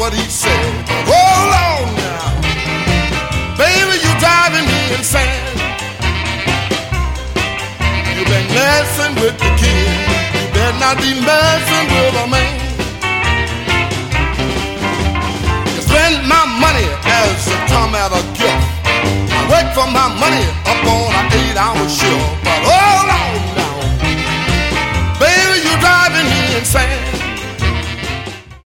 what he said. Hold on now, baby, you driving me insane. You've been messing with the kid. You better not be messing with a man. You spend my money as it come at a gift. I wait for my money up on an 8-hour shift. But hold on now, baby, you driving me insane.